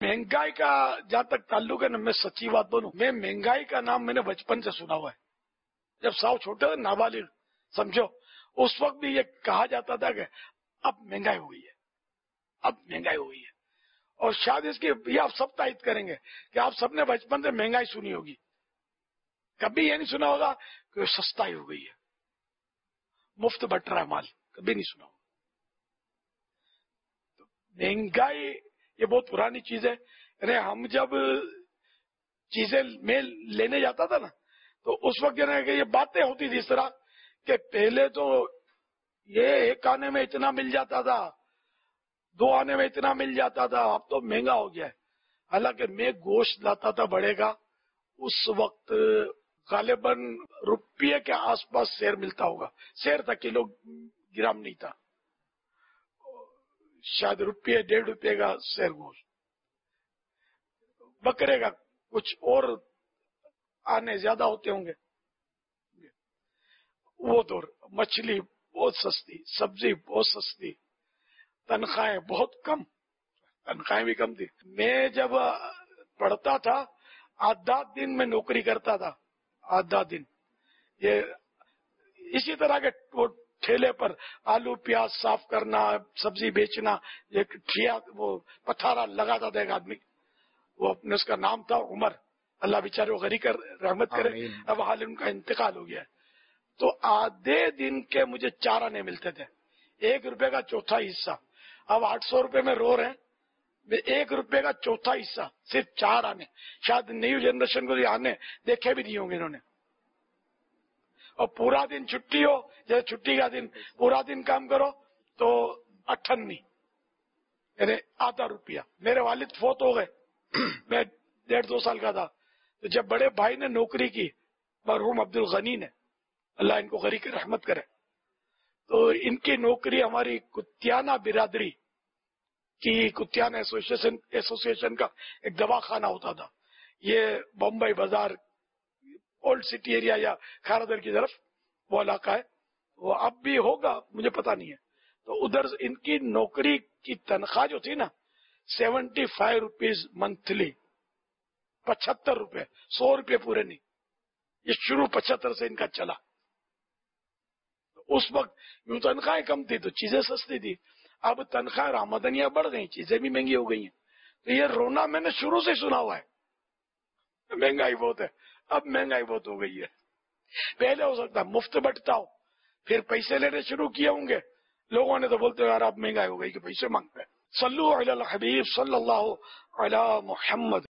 مہنگائی کا جہاں تک تعلق ہے نا، میں سچی بات بولوں، میں مہنگائی کا نام میں نے بچپن سے سنا ہوا ہے. جب ساؤ چھوٹے تھے، نابالغ سمجھو، اس وقت بھی یہ کہا جاتا تھا کہ اب مہنگائی ہوئی ہے، اب مہنگائی ہوئی ہے. اور شاید اس کی یہ آپ سب تائید کریں گے کہ آپ سب نے بچپن سے مہنگائی سنی ہوگی. کبھی یہ نہیں سنا ہوگا کہ سستائی ہو گئی ہے، مفت بٹ رہا ہے مال، کبھی نہیں سنا ہوگا. مہنگائی یہ بہت پرانی چیز ہے. یعنی ہم جب چیزیں میں لینے جاتا تھا نا، تو اس وقت کہ یہ باتیں ہوتی تھی اس طرح کہ پہلے تو یہ ایک آنے میں اتنا مل جاتا تھا، 2 آنے میں اتنا مل جاتا تھا، اب تو مہنگا ہو گیا ہے. حالانکہ میں گوشت لاتا تھا بڑے کا، اس وقت غالباً روپیے کے آس پاس سیر ملتا ہوگا. سیر تھا، کلو گرام نہیں تھا، شاید روپیے 1.5 روپے کا سیر گوشت. بکرے کا کچھ اور آنے زیادہ ہوتے ہوں گے. وہ دور مچھلی بہت سستی، سبزی بہت سستی، تنخواہیں بہت کم، تنخواہیں بھی کم تھی. میں جب پڑھتا تھا 8 دن میں نوکری کرتا تھا، 8 دن. یہ اسی طرح کے وہ ٹھیلے پر آلو پیاز صاف کرنا، سبزی بیچنا. ایک ٹھیا وہ پتھارا لگاتا تھا ایک آدمی، وہ اپنے اس کا نام تھا عمر، اللہ بیچارے وہ غریق رحمت کرے. اب حال ان کا انتقال ہو گیا ہے. تو آدھے دن کے مجھے 4 آنے ملتے تھے، 1 روپے کا چوتھا حصہ. اب 800 روپے میں رو رہے ہیں، 1 روپے کا چوتھا حصہ، صرف 4 آنے. شاید نیو جنریشن کو یہ آنے دیکھے بھی نہیں ہوں گے انہوں نے. اور پورا دن چھٹی ہو، جیسے چھٹی کا دن پورا دن کام کرو تو 98، یعنی آدھا روپیہ. میرے والد فوت ہو گئے، میں 1.5-2 سال کا تھا. تو جب بڑے بھائی نے نوکری کی، مرحوم عبد الغنی نے، اللہ ان کو غریق رحمت کرے، تو ان کی نوکری ہماری کتیانہ برادری کی، کتیانہ ایسوسیشن کا ایک دواخانہ ہوتا تھا. یہ بمبئی بازار، اولڈ سٹی ایریا یا کھارادر کی طرف وہ علاقہ ہے. وہ اب بھی ہوگا مجھے پتا نہیں ہے. تو ادھر ان کی نوکری کی تنخواہ جو تھی نا، 75 روپیز منتھلی، 75 روپے، 100 روپے پورے نہیں. یہ شروع 75 سے ان کا چلا. اس وقت یوں تنخواہیں کم تھی تو چیزیں سستی تھی. اب تنخواہیں آمدنیاں بڑھ گئی، چیزیں بھی مہنگی ہو گئی ہیں. تو یہ رونا میں نے شروع سے سنا ہوا ہے، مہنگائی بہت ہے. اب مہنگائی بہت ہو گئی ہے. پہلے ہو سکتا مفت بٹتا ہو، پھر پیسے لینے شروع کیے ہوں گے لوگوں نے، تو بولتے یار اب مہنگائی ہو گئی کہ پیسے مانگتے ہیں. صلو علی الحبیب صلی اللہ علی محمد.